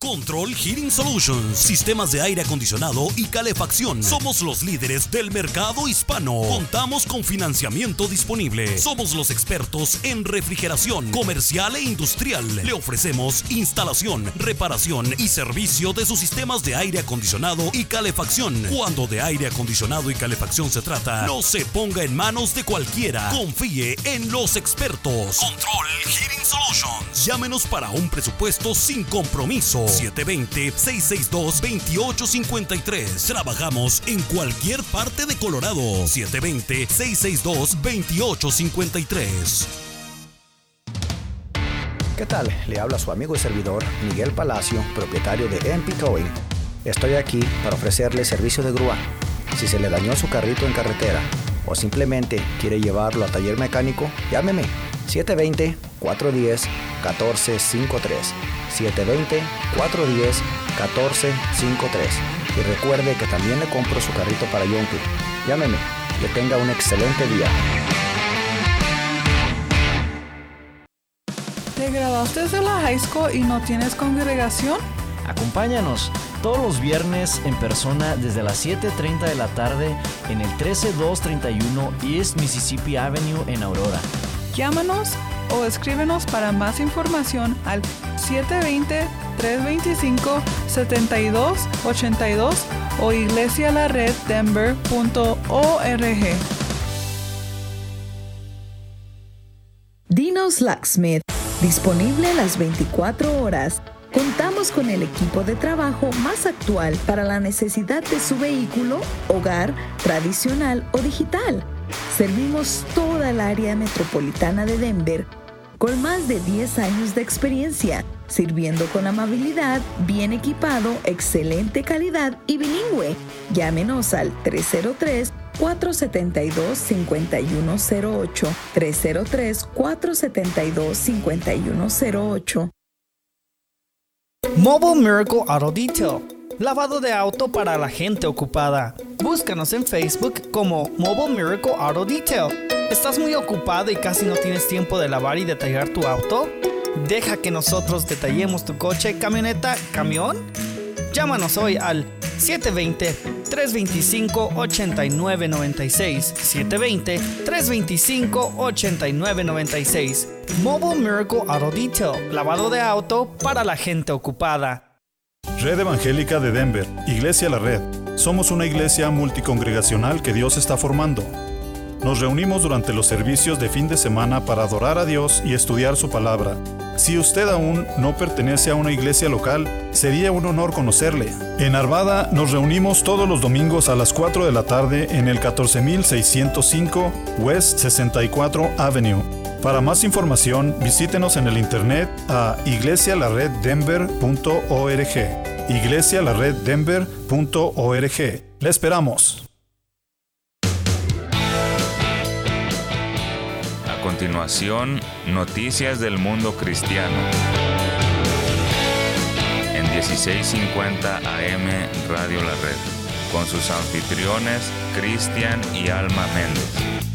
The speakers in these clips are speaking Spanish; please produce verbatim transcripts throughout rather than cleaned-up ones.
Control Heating Solutions, sistemas de aire acondicionado y calefacción. Somos los líderes del mercado hispano. Contamos con financiamiento disponible. Somos los expertos en refrigeración comercial e industrial. Le ofrecemos instalación, reparación y servicio de sus sistemas de aire acondicionado y calefacción. Cuando de aire acondicionado y calefacción se trata, no se ponga en manos de cualquiera. Confíe en los expertos. Control Heating Solutions. Llámenos para un presupuesto sin compromiso. siete dos cero, seis seis dos, dos ocho cinco tres. Trabajamos en cualquier parte de Colorado. siete dos cero, seis seis dos, dos ocho cinco tres. ¿Qué tal? Le habla su amigo y servidor Miguel Palacio, propietario de M P Towing. Estoy aquí para ofrecerle servicio de grúa. Si se le dañó su carrito en carretera o simplemente quiere llevarlo a taller mecánico, llámeme siete dos cero, cuatro uno cero, uno cuatro cinco tres. siete dos cero, cuatro uno cero, uno cuatro cinco tres. Y recuerde que también le compro su carrito para Yonke. Llámeme. Que tenga un excelente día. ¿Te graduaste de la high school y no tienes congregación? Acompáñanos todos los viernes en persona desde las siete treinta de la tarde en el trece mil doscientos treinta y uno East Mississippi Avenue en Aurora. Llámanos o escríbenos para más información al siete dos cero, tres dos cinco, siete dos ocho dos o iglesia la red denver punto org. Dino's Locksmith, disponible las veinticuatro horas. Contamos con el equipo de trabajo más actual para la necesidad de su vehículo, hogar, tradicional o digital. Servimos toda el área metropolitana de Denver con más de diez años de experiencia, sirviendo con amabilidad, bien equipado, excelente calidad y bilingüe. Llámenos al tres cero tres, cuatro siete dos, cinco uno cero ocho, tres cero tres, cuatro siete dos, cinco uno cero ocho. Mobile Miracle Auto Detail, lavado de auto para la gente ocupada. Búscanos en Facebook como Mobile Miracle Auto Detail. ¿Estás muy ocupado y casi no tienes tiempo de lavar y detallar tu auto? Deja que nosotros detallemos tu coche, camioneta, camión. Llámanos hoy al siete dos cero, tres dos cinco, ocho nueve nueve seis, siete dos cero, tres dos cinco, ocho nueve nueve seis. Mobile Miracle Auto Detail, lavado de auto para la gente ocupada. Red Evangélica de Denver, Iglesia La Red. Somos una iglesia multicongregacional que Dios está formando. Nos reunimos durante los servicios de fin de semana para adorar a Dios y estudiar su palabra. Si usted aún no pertenece a una iglesia local, sería un honor conocerle. En Arvada nos reunimos todos los domingos a las cuatro de la tarde en el catorce mil seiscientos cinco West sesenta y cuatro Avenue. Para más información, visítenos en el internet a iglesia la red denver punto org. iglesia la red denver punto org. ¡Le esperamos! A continuación, noticias del mundo cristiano. En dieciséis cincuenta A M Radio La Red, con sus anfitriones Cristian y Alma Méndez.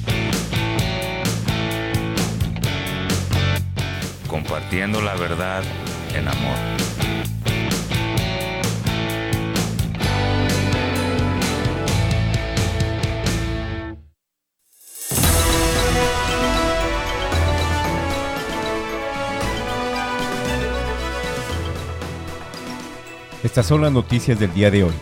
Compartiendo la verdad en amor. Estas son las noticias del día de hoy.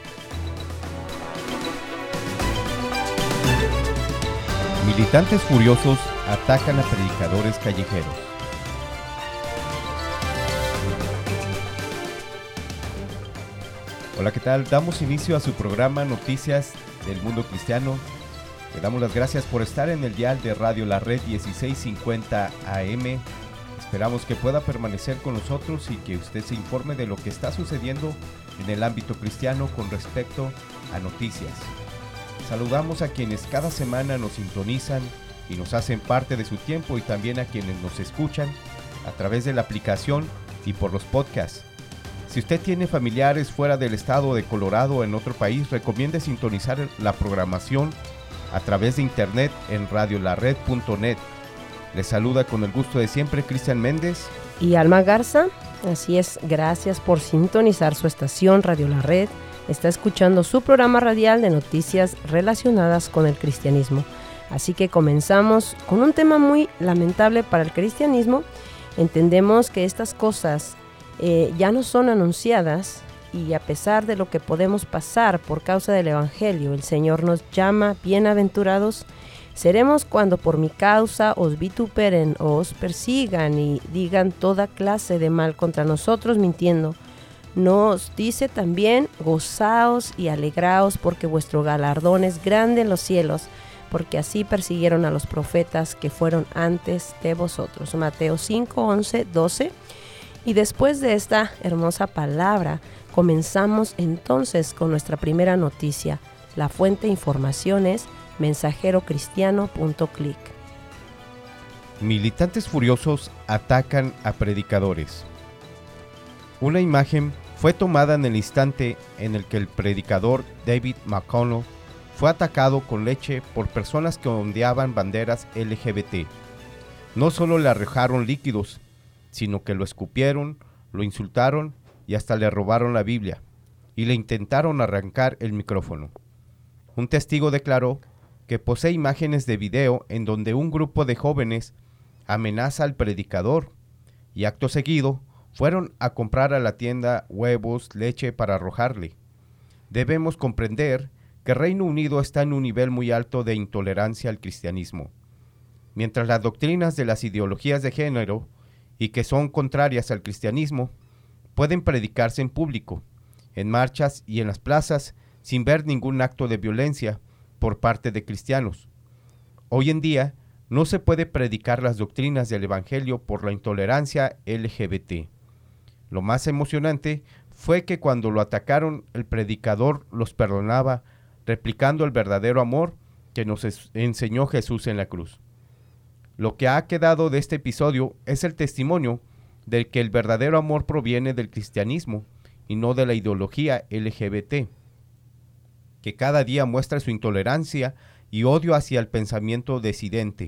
Militantes furiosos atacan a predicadores callejeros. Hola, ¿qué tal? Damos inicio a su programa Noticias del Mundo Cristiano. Le damos las gracias por estar en el dial de Radio La Red dieciséis cincuenta A M. Esperamos que pueda permanecer con nosotros y que usted se informe de lo que está sucediendo en el ámbito cristiano con respecto a noticias. Saludamos a quienes cada semana nos sintonizan y nos hacen parte de su tiempo, y también a quienes nos escuchan a través de la aplicación y por los podcasts. Si usted tiene familiares fuera del estado de Colorado o en otro país, recomiende sintonizar la programación a través de internet en radio la red punto net. Les saluda con el gusto de siempre Cristian Méndez y Alma Garza. Así es, gracias por sintonizar su estación Radio La Red. Está escuchando su programa radial de noticias relacionadas con el cristianismo. Así que comenzamos con un tema muy lamentable para el cristianismo. Entendemos que estas cosas eh, ya no son anunciadas y a pesar de lo que podemos pasar por causa del Evangelio, el Señor nos llama bienaventurados. Seremos cuando por mi causa os vituperen o os persigan y digan toda clase de mal contra nosotros mintiendo. Nos dice también, gozaos y alegraos porque vuestro galardón es grande en los cielos, porque así persiguieron a los profetas que fueron antes de vosotros. Mateo cinco, once, doce. Y después de esta hermosa palabra, comenzamos entonces con nuestra primera noticia. La fuente de información es mensajero cristiano punto clic. Militantes furiosos atacan a predicadores. Una imagen fue tomada en el instante en el que el predicador David McConnell fue atacado con leche por personas que ondeaban banderas L G B T. No solo le arrojaron líquidos, sino que lo escupieron, lo insultaron y hasta le robaron la Biblia, y le intentaron arrancar el micrófono. Un testigo declaró que posee imágenes de video en donde un grupo de jóvenes amenaza al predicador y acto seguido fueron a comprar a la tienda huevos, leche para arrojarle. Debemos comprender que Reino Unido está en un nivel muy alto de intolerancia al cristianismo. Mientras las doctrinas de las ideologías de género y que son contrarias al cristianismo pueden predicarse en público, en marchas y en las plazas sin ver ningún acto de violencia por parte de cristianos. Hoy en día no se puede predicar las doctrinas del Evangelio por la intolerancia L G B T. Lo más emocionante fue que cuando lo atacaron, el predicador los perdonaba, replicando el verdadero amor que nos enseñó Jesús en la cruz. Lo que ha quedado de este episodio es el testimonio de que el verdadero amor proviene del cristianismo y no de la ideología L G B T, que cada día muestra su intolerancia y odio hacia el pensamiento disidente.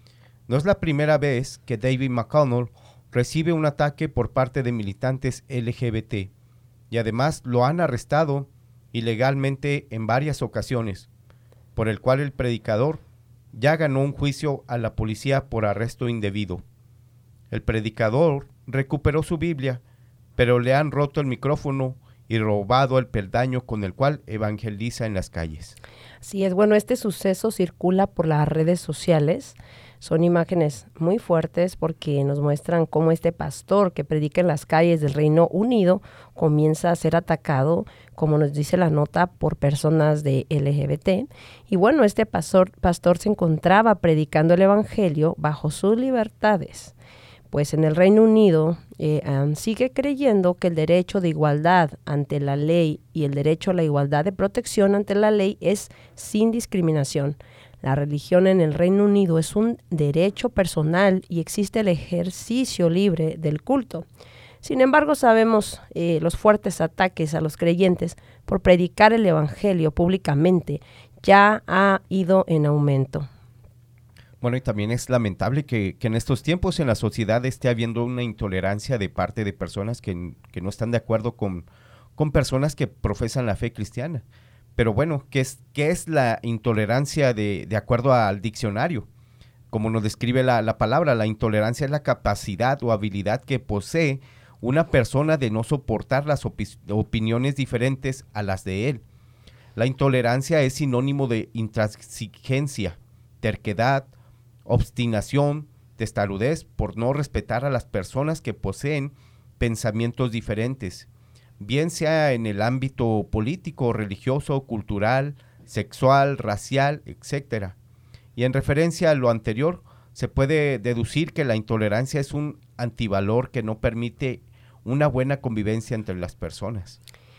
No es la primera vez que David McConnell recibe un ataque por parte de militantes L G B T, y además lo han arrestado ilegalmente en varias ocasiones, por el cual el predicador ya ganó un juicio a la policía por arresto indebido. El predicador recuperó su Biblia, pero le han roto el micrófono y robado el peldaño con el cual evangeliza en las calles. Así es, bueno, este suceso circula por las redes sociales. Son imágenes muy fuertes porque nos muestran cómo este pastor que predica en las calles del Reino Unido comienza a ser atacado, como nos dice la nota, por personas de L G B T. Y bueno, este pastor, pastor se encontraba predicando el evangelio bajo sus libertades. Pues en el Reino Unido eh, um, sigue creyendo que el derecho de igualdad ante la ley y el derecho a la igualdad de protección ante la ley es sin discriminación. La religión en el Reino Unido es un derecho personal y existe el ejercicio libre del culto. Sin embargo, sabemos eh, los fuertes ataques a los creyentes por predicar el evangelio públicamente ya ha ido en aumento. Bueno, y también es lamentable que, que en estos tiempos en la sociedad esté habiendo una intolerancia de parte de personas que, que no están de acuerdo con, con personas que profesan la fe cristiana. Pero bueno, ¿qué es, qué es la intolerancia de, de acuerdo al diccionario? Como nos describe la, la palabra, la intolerancia es la capacidad o habilidad que posee una persona de no soportar las opi- opiniones diferentes a las de él. La intolerancia es sinónimo de intransigencia, terquedad, obstinación, testarudez por no respetar a las personas que poseen pensamientos diferentes, bien sea en el ámbito político, religioso, cultural, sexual, racial, etcétera. Y en referencia a lo anterior, se puede deducir que la intolerancia es un antivalor que no permite una buena convivencia entre las personas.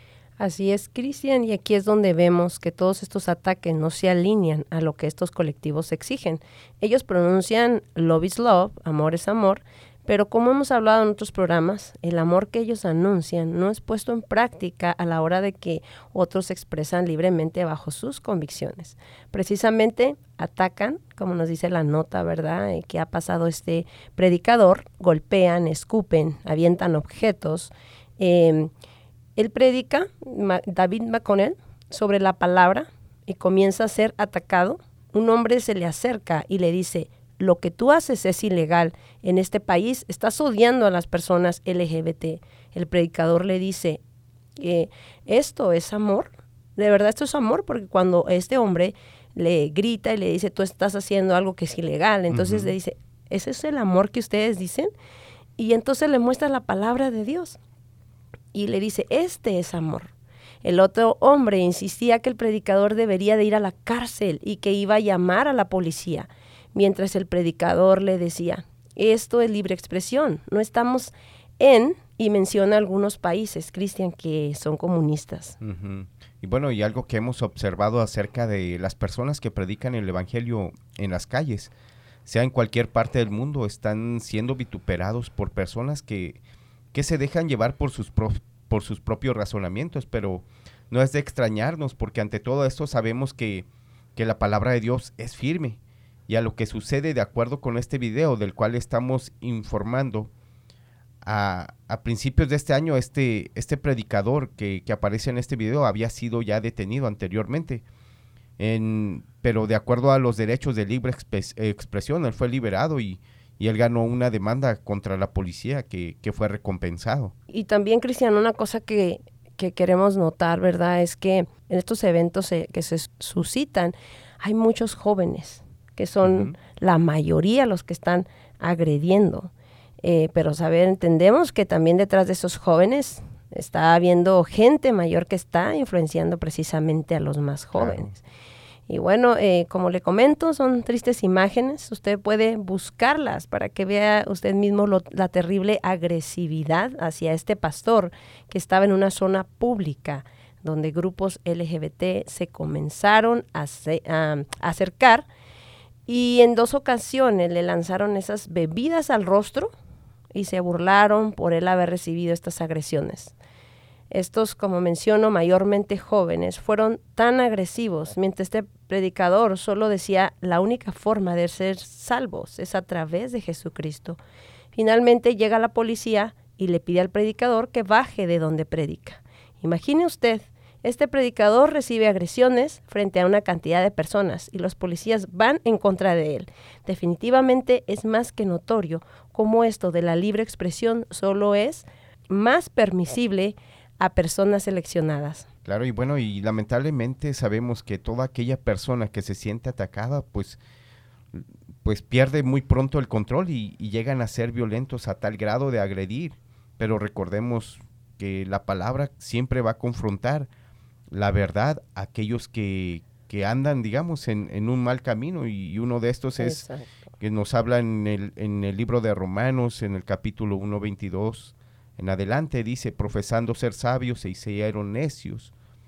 Así es, Cristian, y aquí es donde vemos que todos estos ataques no se alinean a lo que estos colectivos exigen. Ellos pronuncian love is love, amor es amor, Pero como hemos hablado en otros programas, el amor que ellos anuncian no es puesto en práctica a la hora de que otros se expresan libremente bajo sus convicciones. Precisamente atacan, como nos dice la nota, ¿verdad?, eh, que ha pasado este predicador, golpean, escupen, avientan objetos. Eh, él predica, Ma- David McConnell, sobre la palabra y comienza a ser atacado. Un hombre se le acerca y le dice: lo que tú haces es ilegal. En este país estás odiando a las personas L G B T. El predicador le dice, eh, ¿esto es amor? De verdad, esto es amor, porque cuando este hombre le grita y le dice, tú estás haciendo algo que es ilegal, entonces uh-huh. le dice, ¿ese es el amor que ustedes dicen? Y entonces le muestra la palabra de Dios y le dice, este es amor. El otro hombre insistía que el predicador debería de ir a la cárcel y que iba a llamar a la policía. Mientras el predicador le decía, esto es libre expresión, no estamos en, y menciona algunos países, Cristian, que son comunistas. Uh-huh. Y bueno, y algo que hemos observado acerca de las personas que predican el evangelio en las calles, sea en cualquier parte del mundo, están siendo vituperados por personas que, que se dejan llevar por sus, pro, por sus propios razonamientos, pero no es de extrañarnos, porque ante todo esto sabemos que, que la palabra de Dios es firme. Y a lo que sucede de acuerdo con este video del cual estamos informando, a, a principios de este año este, este predicador que, que aparece en este video había sido ya detenido anteriormente, en, pero de acuerdo a los derechos de libre expres, expresión, él fue liberado y, y él ganó una demanda contra la policía que, que fue recompensado. Y también, Cristian, una cosa que, que queremos notar, ¿verdad?, es que en estos eventos se, que se suscitan, hay muchos jóvenes que son uh-huh. la mayoría los que están agrediendo. Eh, pero saber, entendemos que también detrás de esos jóvenes está habiendo gente mayor que está influenciando precisamente a los más jóvenes. Claro. Y bueno, eh, como le comento, son tristes imágenes. Usted puede buscarlas para que vea usted mismo lo, la terrible agresividad hacia este pastor que estaba en una zona pública donde grupos L G B T se comenzaron a, se, a, a acercar. Y en dos ocasiones le lanzaron esas bebidas al rostro y se burlaron por él haber recibido estas agresiones. Estos, como menciono, mayormente jóvenes, fueron tan agresivos, mientras este predicador solo decía la única forma de ser salvos es a través de Jesucristo. Finalmente llega la policía y le pide al predicador que baje de donde predica. Imagine usted, este predicador recibe agresiones frente a una cantidad de personas y los policías van en contra de él. Definitivamente es más que notorio cómo esto de la libre expresión solo es más permisible a personas seleccionadas. Claro, y bueno, y lamentablemente sabemos que toda aquella persona que se siente atacada, pues, pues pierde muy pronto el control y, y llegan a ser violentos a tal grado de agredir. Pero recordemos que la palabra siempre va a confrontar la verdad a aquellos que, que andan, digamos, en, en un mal camino, y uno de estos es Exacto. que nos habla en el, en el libro de Romanos, en el capítulo uno veintidós, en adelante, dice, profesando ser sabios se hicieron necios,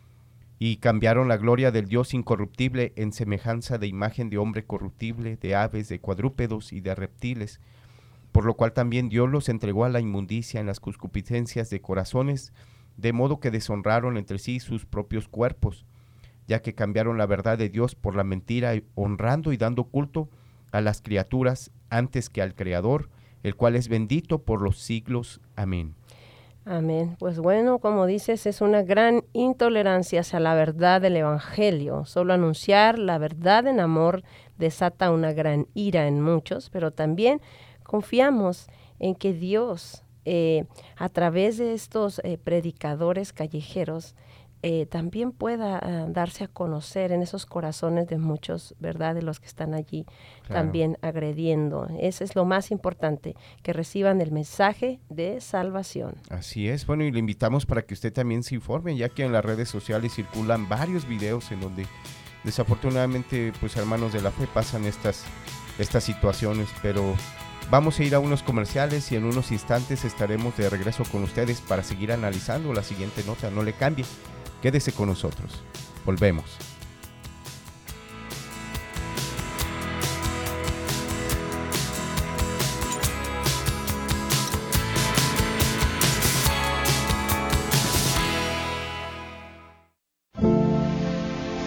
y cambiaron la gloria del Dios incorruptible en semejanza de imagen de hombre corruptible, de aves, de cuadrúpedos y de reptiles, por lo cual también Dios los entregó a la inmundicia en las concupiscencias de corazones, de modo que deshonraron entre sí sus propios cuerpos, ya que cambiaron la verdad de Dios por la mentira, honrando y dando culto a las criaturas antes que al Creador, el cual es bendito por los siglos. Amén. Amén. Pues bueno, como dices, es una gran intolerancia hacia la verdad del Evangelio. Solo anunciar la verdad en amor desata una gran ira en muchos, pero también confiamos en que Dios, eh, a través de estos eh, predicadores callejeros, Eh, también pueda uh, darse a conocer en esos corazones de muchos, ¿verdad?, de los que están allí claro. también agrediendo. Eso es lo más importante, que reciban el mensaje de salvación. Así es, bueno, y le invitamos para que usted también se informe, ya que en las redes sociales circulan varios videos en donde desafortunadamente, pues, hermanos de la fe pasan estas, estas situaciones, pero vamos a ir a unos comerciales y en unos instantes estaremos de regreso con ustedes para seguir analizando la siguiente nota. No le cambie. Quédese con nosotros. Volvemos.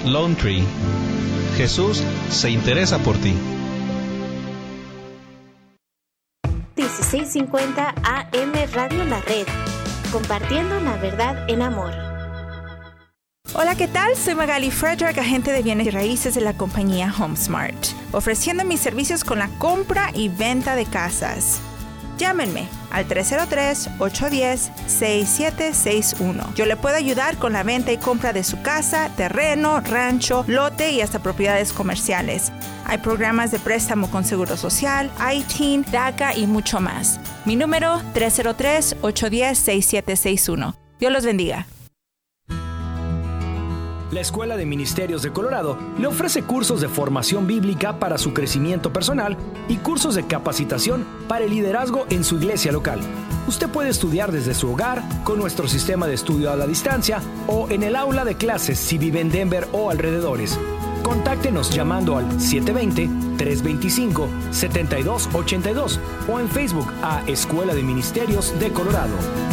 Lone Tree. Jesús se interesa por ti. dieciséis cincuenta A M Radio La Red, compartiendo la verdad en amor. Hola, ¿qué tal? Soy Magali Frederick, agente de bienes y raíces de la compañía HomeSmart, ofreciendo mis servicios con la compra y venta de casas. Llámenme al tres cero tres, ocho uno cero, seis siete seis uno. Yo le puedo ayudar con la venta y compra de su casa, terreno, rancho, lote y hasta propiedades comerciales. Hay programas de préstamo con Seguro Social, I T I N, DACA y mucho más. Mi número tres cero tres, ocho uno cero, seis siete seis uno. Dios los bendiga. La Escuela de Ministerios de Colorado le ofrece cursos de formación bíblica para su crecimiento personal y cursos de capacitación para el liderazgo en su iglesia local. Usted puede estudiar desde su hogar con nuestro sistema de estudio a la distancia o en el aula de clases si vive en Denver o alrededores. Contáctenos llamando al siete dos cero, tres dos cinco, siete dos ocho dos o en Facebook a Escuela de Ministerios de Colorado.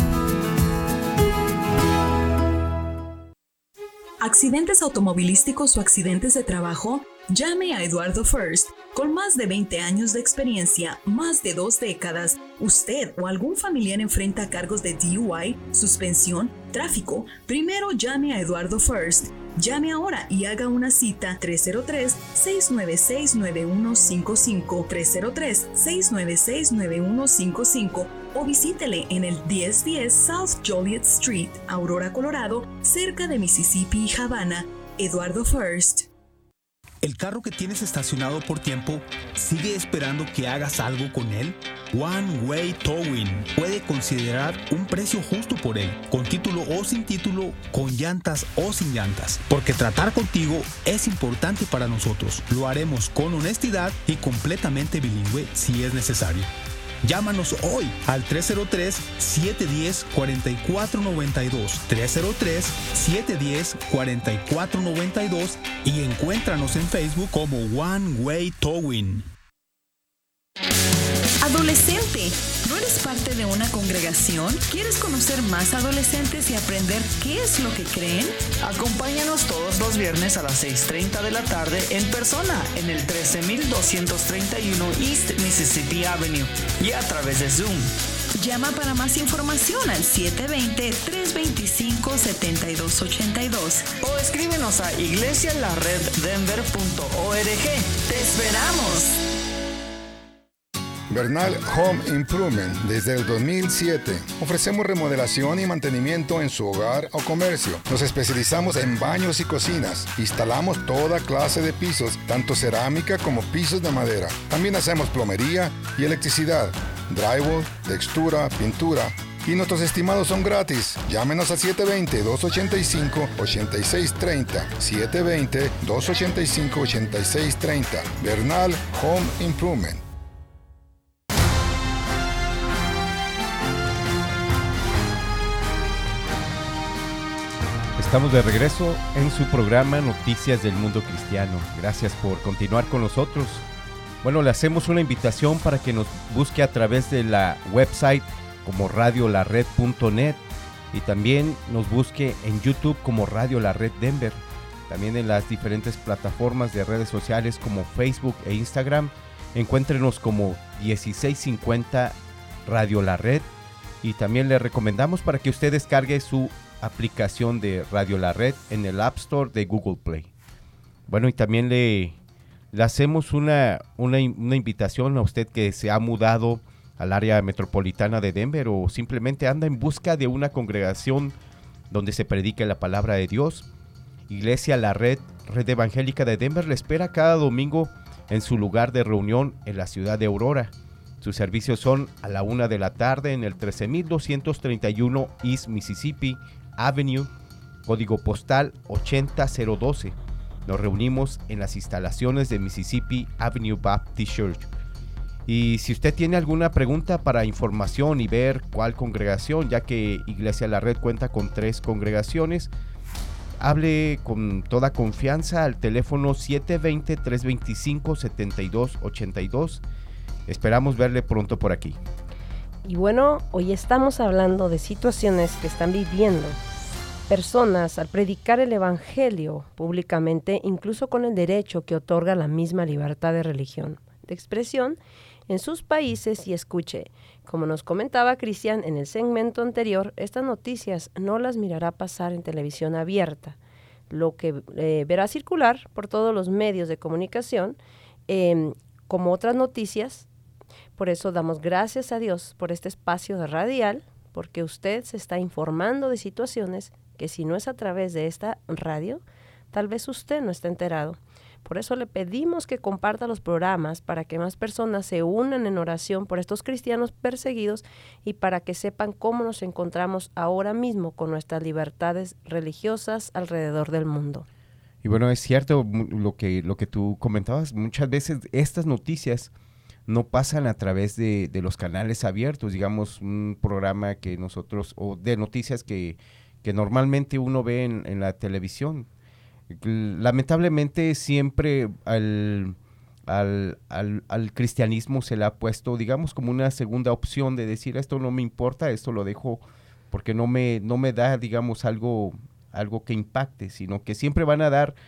¿Accidentes automovilísticos o accidentes de trabajo? Llame a Eduardo First. Con más de veinte años de experiencia, más de dos décadas, usted o algún familiar enfrenta cargos de D U I, suspensión, tráfico. Primero llame a Eduardo First. Llame ahora y haga una cita tres cero tres, seis nueve seis, nueve uno cinco cinco, tres cero tres, seis nueve seis, nueve uno cinco cinco o visítele en el diez diez South Joliet Street, Aurora, Colorado, cerca de Mississippi y Havana. Eduardo First. ¿El carro que tienes estacionado por tiempo sigue esperando que hagas algo con él? One Way Towing puede considerar un precio justo por él, con título o sin título, con llantas o sin llantas, porque tratar contigo es importante para nosotros. Lo haremos con honestidad y completamente bilingüe si es necesario. Llámanos hoy al tres cero tres, siete uno cero, cuatro cuatro nueve dos, tres cero tres, siete uno cero, cuatro cuatro nueve dos y encuéntranos en Facebook como One Way Towing. Adolescente, ¿no eres parte de una congregación? ¿Quieres conocer más adolescentes y aprender qué es lo que creen? Acompáñanos todos los viernes a las seis treinta de la tarde en persona en el trece mil doscientos treinta y uno East Mississippi Avenue y a través de Zoom. Llama para más información al siete dos cero, tres dos cinco, siete dos ocho dos o escríbenos a iglesia la red denver punto org. ¡Te esperamos! Bernal Home Improvement. Desde el dos mil siete ofrecemos remodelación y mantenimiento en su hogar o comercio. Nos especializamos en baños y cocinas. Instalamos toda clase de pisos, tanto cerámica como pisos de madera. También hacemos plomería y electricidad, drywall, textura, pintura. Y nuestros estimados son gratis. Llámenos a siete dos cero, dos ocho cinco, ocho seis tres cero. siete dos cero, dos ocho cinco, ocho seis tres cero. Bernal Home Improvement. Estamos de regreso en su programa Noticias del Mundo Cristiano. Gracias por continuar con nosotros. Bueno, le hacemos una invitación para que nos busque a través de la website como radio la red punto net y también nos busque en YouTube como Radio La Red Denver. También en las diferentes plataformas de redes sociales como Facebook e Instagram. Encuéntrenos como dieciséis cincuenta Radio La Red y también le recomendamos para que usted descargue su aplicación de Radio La Red en el App Store de Google Play. Bueno, y también le, le hacemos una, una, una invitación a usted que se ha mudado al área metropolitana de Denver o simplemente anda en busca de una congregación donde se predique la palabra de Dios. Iglesia La Red, Red Evangélica de Denver, le espera cada domingo en su lugar de reunión en la ciudad de Aurora. Sus servicios son a la una de la tarde en el trece mil doscientos treinta y uno East Mississippi Avenue, código postal ochenta cero doce. Nos reunimos en las instalaciones de Mississippi Avenue Baptist Church. Y si usted tiene alguna pregunta para información y ver cuál congregación, ya que Iglesia La Red cuenta con tres congregaciones, hable con toda confianza al teléfono siete dos cero, tres dos cinco, siete dos ocho dos. Esperamos verle pronto por aquí. Y bueno, hoy estamos hablando de situaciones que están viviendo personas al predicar el evangelio públicamente, incluso con el derecho que otorga la misma libertad de religión, de expresión en sus países. Y escuche, como nos comentaba Cristian en el segmento anterior, estas noticias no las mirará pasar en televisión abierta, lo que eh, verá circular por todos los medios de comunicación eh, como otras noticias. Por eso damos gracias a Dios por este espacio de radial, porque usted se está informando de situaciones que si no es a través de esta radio, tal vez usted no esté enterado. Por eso le pedimos que comparta los programas para que más personas se unan en oración por estos cristianos perseguidos y para que sepan cómo nos encontramos ahora mismo con nuestras libertades religiosas alrededor del mundo. Y bueno, es cierto lo que, lo que tú comentabas. Muchas veces estas noticias no pasan a través de, de los canales abiertos, digamos, un programa que nosotros, o de noticias que, que normalmente uno ve en, en la televisión. Lamentablemente siempre al, al, al, al cristianismo se le ha puesto, digamos, como una segunda opción de decir, esto no me importa, esto lo dejo porque no me, no me da, digamos, algo, algo que impacte, sino que siempre van a dar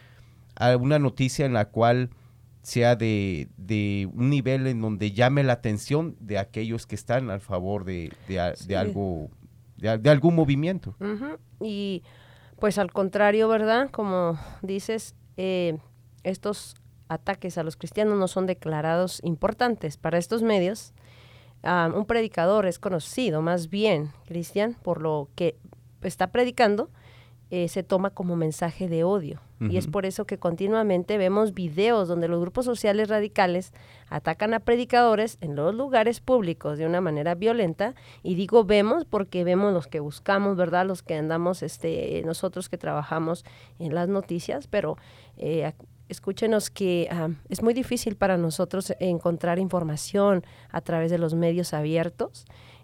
una noticia en la cual sea de, de un nivel en donde llame la atención de aquellos que están a favor de, de, sí. de algo, de, de algún movimiento. Uh-huh. Y pues al contrario, ¿verdad? Como dices, eh, estos ataques a los cristianos no son declarados importantes para estos medios. Um, un predicador es conocido, más bien, Cristian, por lo que está predicando, eh, se toma como mensaje de odio. Uh-huh. Y es por eso que continuamente vemos videos donde los grupos sociales radicales atacan a predicadores en los lugares públicos de una manera violenta. Y digo vemos porque vemos los que buscamos, ¿verdad? Los que andamos, este, nosotros que trabajamos en las noticias, pero eh, escúchenos que um, es muy difícil para nosotros encontrar información a través de los medios abiertos.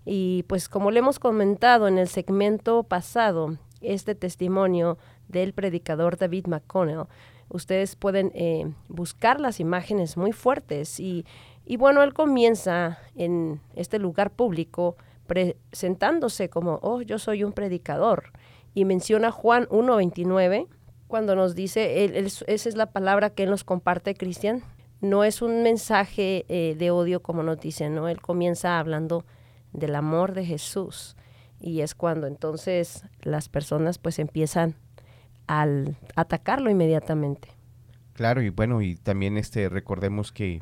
Y pues como le hemos comentado en el segmento pasado, este testimonio del predicador David McConnell, ustedes pueden eh, buscar las imágenes muy fuertes y, y bueno, él comienza en este lugar público presentándose como, oh, yo soy un predicador, y menciona Juan uno veintinueve, cuando nos dice, él, él, esa es la palabra que él nos comparte, Cristian, no es un mensaje eh, de odio como nos dicen, ¿no? Él comienza hablando del amor de Jesús. Y es cuando entonces las personas pues empiezan a atacarlo inmediatamente. Claro, y bueno, y también este recordemos que,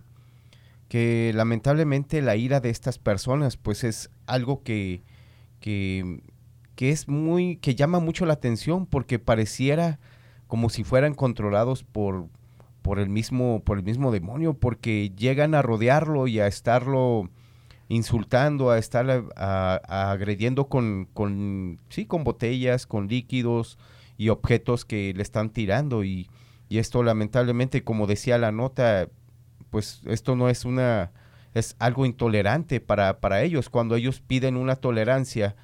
que lamentablemente la ira de estas personas pues es algo que, que, que es muy, que llama mucho la atención, porque pareciera como si fueran controlados por, por el mismo, por el mismo demonio, porque llegan a rodearlo y a estarlo insultando, a estar a, a agrediendo con, con, sí, con botellas, con líquidos y objetos que le están tirando, y, y esto lamentablemente, como decía la nota, pues esto no es una, es algo intolerante para, para ellos. Cuando ellos piden una tolerancia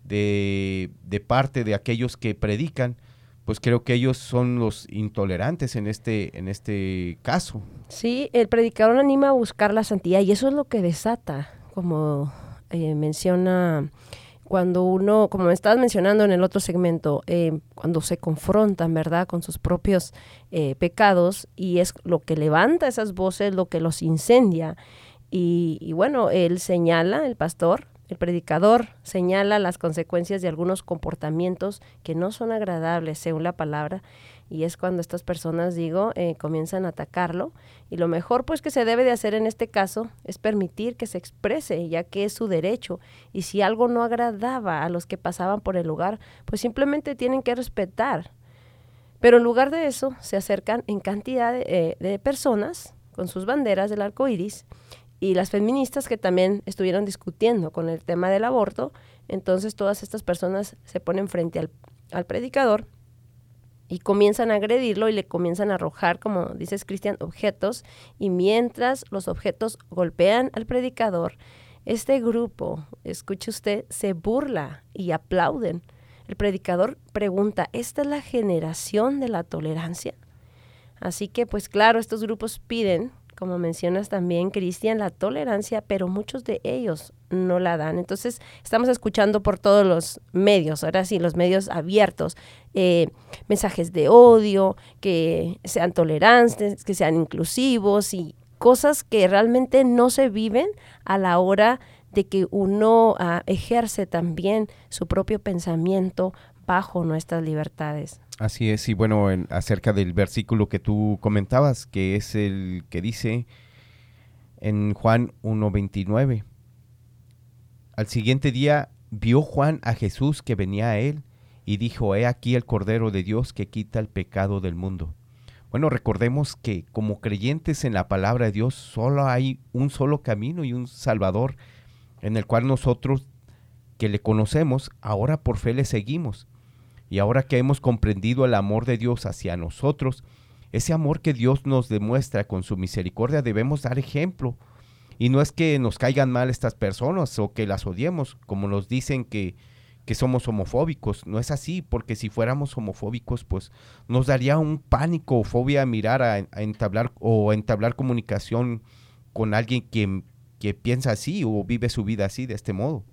de, de parte de aquellos que predican, pues creo que ellos son los intolerantes en este, en este caso. Sí, el predicador anima a buscar la santidad, y eso es lo que desata, como eh, menciona, cuando uno, como me estabas mencionando en el otro segmento, eh, cuando se confrontan, ¿verdad?, con sus propios eh, pecados, y es lo que levanta esas voces, lo que los incendia. Y, y bueno, él señala, el pastor, el predicador, señala las consecuencias de algunos comportamientos que no son agradables, según la palabra, y es cuando estas personas, digo, eh, comienzan a atacarlo, y lo mejor pues que se debe de hacer en este caso es permitir que se exprese, ya que es su derecho, y si algo no agradaba a los que pasaban por el lugar, pues simplemente tienen que respetar. Pero en lugar de eso, se acercan en cantidad de, eh, de personas con sus banderas del arco iris, y las feministas que también estuvieron discutiendo con el tema del aborto. Entonces todas estas personas se ponen frente al, al predicador y comienzan a agredirlo y le comienzan a arrojar, como dices, Cristian, objetos, y mientras los objetos golpean al predicador, este grupo, escuche usted, se burla y aplauden. El predicador pregunta, ¿esta es la generación de la tolerancia? Así que, pues claro, estos grupos piden, como mencionas también, Cristian, la tolerancia, pero muchos de ellos no la dan. Entonces, estamos escuchando por todos los medios, ahora sí, los medios abiertos, eh, mensajes de odio, que sean tolerantes, que sean inclusivos y cosas que realmente no se viven a la hora de que uno uh, ejerce también su propio pensamiento bajo nuestras libertades. Así es, y bueno, en, acerca del versículo que tú comentabas, que es el que dice en Juan uno veintinueve. Al siguiente día vio Juan a Jesús que venía a él y dijo, he aquí el Cordero de Dios que quita el pecado del mundo. Bueno, recordemos que como creyentes en la palabra de Dios solo hay un solo camino y un Salvador en el cual nosotros que le conocemos, ahora por fe le seguimos. Y ahora que hemos comprendido el amor de Dios hacia nosotros, ese amor que Dios nos demuestra con su misericordia, debemos dar ejemplo. Y no es que nos caigan mal estas personas o que las odiemos, como nos dicen que, que somos homofóbicos. No es así, porque si fuéramos homofóbicos, pues nos daría un pánico o fobia mirar a, a entablar o entablar comunicación con alguien que, que piensa así o vive su vida así, de este modo.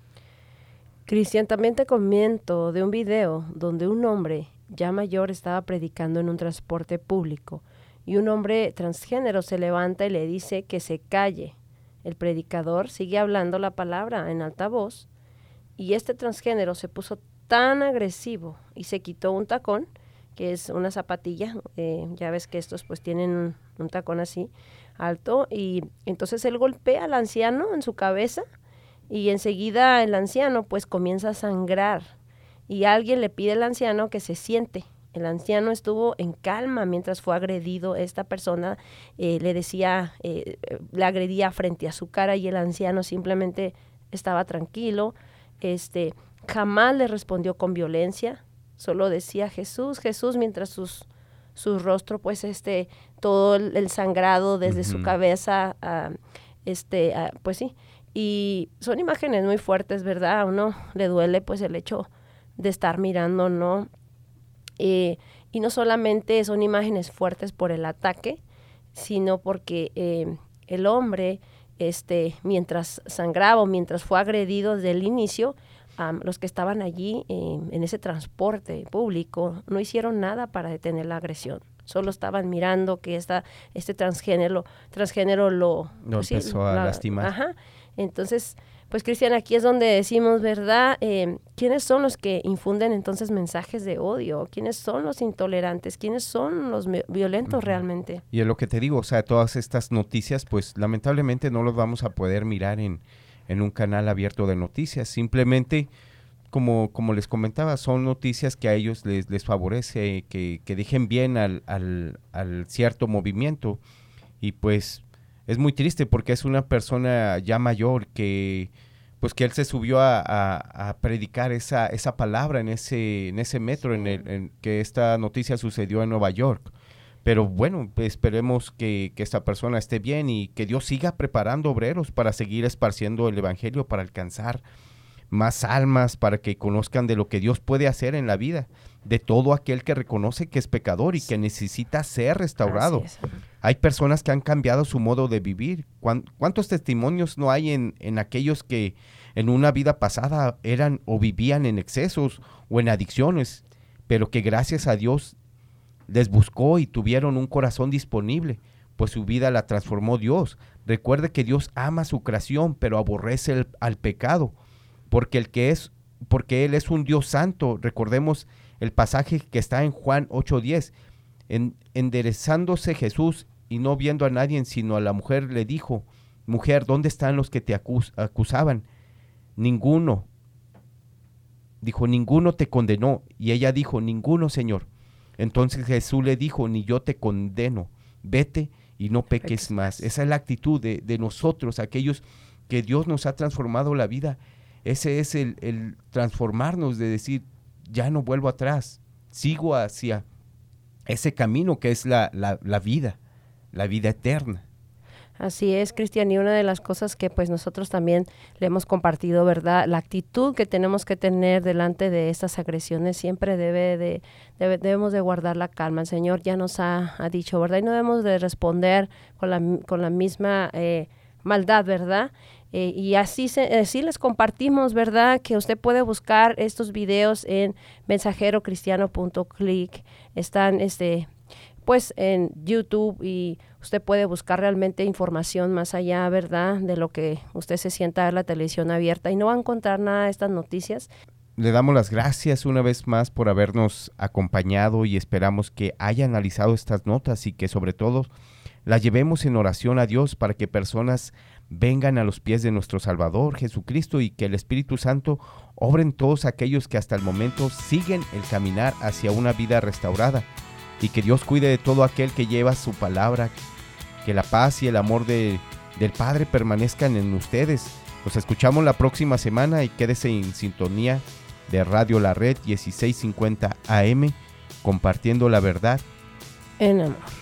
Cristian, también te comento de un video donde un hombre ya mayor estaba predicando en un transporte público y un hombre transgénero se levanta y le dice que se calle. El predicador sigue hablando la palabra en alta voz y este transgénero se puso tan agresivo y se quitó un tacón, que es una zapatilla, eh, ya ves que estos pues tienen un, un tacón así alto, y entonces él golpea al anciano en su cabeza. Y enseguida el anciano pues comienza a sangrar y alguien le pide al anciano que se siente. El anciano estuvo en calma mientras fue agredido. Esta persona eh, le decía, eh, le agredía frente a su cara y el anciano simplemente estaba tranquilo. Este, jamás le respondió con violencia, solo decía Jesús, Jesús, mientras sus, su rostro pues este, todo el, el sangrado desde uh-huh. su cabeza, uh, este, uh, pues sí. Y son imágenes muy fuertes, ¿verdad? A uno le duele pues el hecho de estar mirando, ¿no? Eh, y no solamente son imágenes fuertes por el ataque, sino porque eh, el hombre, este, mientras sangraba o mientras fue agredido desde el inicio, um, los que estaban allí eh, en ese transporte público no hicieron nada para detener la agresión. Solo estaban mirando que esta, este transgénero, transgénero lo... Lo pues, empezó sí, a la, lastimar. Ajá. Entonces, pues Cristian, aquí es donde decimos, ¿verdad? Eh, ¿Quiénes son los que infunden entonces mensajes de odio? ¿Quiénes son los intolerantes? ¿Quiénes son los violentos uh-huh. realmente? Y es lo que te digo, o sea, todas estas noticias, pues lamentablemente no los vamos a poder mirar en, en un canal abierto de noticias. Simplemente, como, como les comentaba, son noticias que a ellos les, les favorece, que, que dejen bien al, al, al cierto movimiento. Y pues es muy triste porque es una persona ya mayor que pues que él se subió a, a, a predicar esa, esa palabra en ese, en ese metro en el en que esta noticia sucedió en Nueva York. Pero bueno, esperemos que, que esta persona esté bien y que Dios siga preparando obreros para seguir esparciendo el evangelio, para alcanzar más almas, para que conozcan de lo que Dios puede hacer en la vida de todo aquel que reconoce que es pecador y que necesita ser restaurado. Hay personas que han cambiado su modo de vivir. ¿Cuántos testimonios no hay en, en aquellos que en una vida pasada eran o vivían en excesos o en adicciones, pero que gracias a Dios les buscó y tuvieron un corazón disponible, pues su vida la transformó Dios? Recuerde que Dios ama su creación, pero aborrece el, al pecado, porque el que es, porque Él es un Dios santo. Recordemos el pasaje que está en Juan ocho diez. En, enderezándose Jesús y no viendo a nadie sino a la mujer, le dijo: mujer, ¿dónde están los que te acus- acusaban? Ninguno. Dijo, ninguno te condenó. Y ella dijo, ninguno, Señor. Entonces Jesús le dijo, ni yo te condeno, vete y no peques más. Esa es la actitud de, de nosotros, aquellos que Dios nos ha transformado la vida. Ese es el, el transformarnos, de decir, ya no vuelvo atrás, sigo hacia ese camino que es la, la, la vida, la vida eterna. Así es, Cristian, y una de las cosas que pues nosotros también le hemos compartido, ¿verdad? La actitud que tenemos que tener delante de estas agresiones siempre debe de, debe, debemos de guardar la calma. El Señor ya nos ha, ha dicho, ¿verdad? Y no debemos de responder con la, con la misma eh, maldad, ¿verdad? Eh, y así, se, así les compartimos, ¿verdad? Que usted puede buscar estos videos en mensajero cristiano punto clic. Están, este... pues en YouTube, y usted puede buscar realmente información más allá, ¿verdad?, de lo que usted se sienta a ver la televisión abierta, y no va a encontrar nada de estas noticias. Le damos las gracias una vez más por habernos acompañado y esperamos que haya analizado estas notas y que sobre todo las llevemos en oración a Dios para que personas vengan a los pies de nuestro Salvador Jesucristo y que el Espíritu Santo obre en todos aquellos que hasta el momento siguen el caminar hacia una vida restaurada. Y que Dios cuide de todo aquel que lleva su palabra, que la paz y el amor de, del Padre permanezcan en ustedes. Nos escuchamos la próxima semana y quédese en sintonía de Radio La Red dieciséis cincuenta A M, compartiendo la verdad en amor.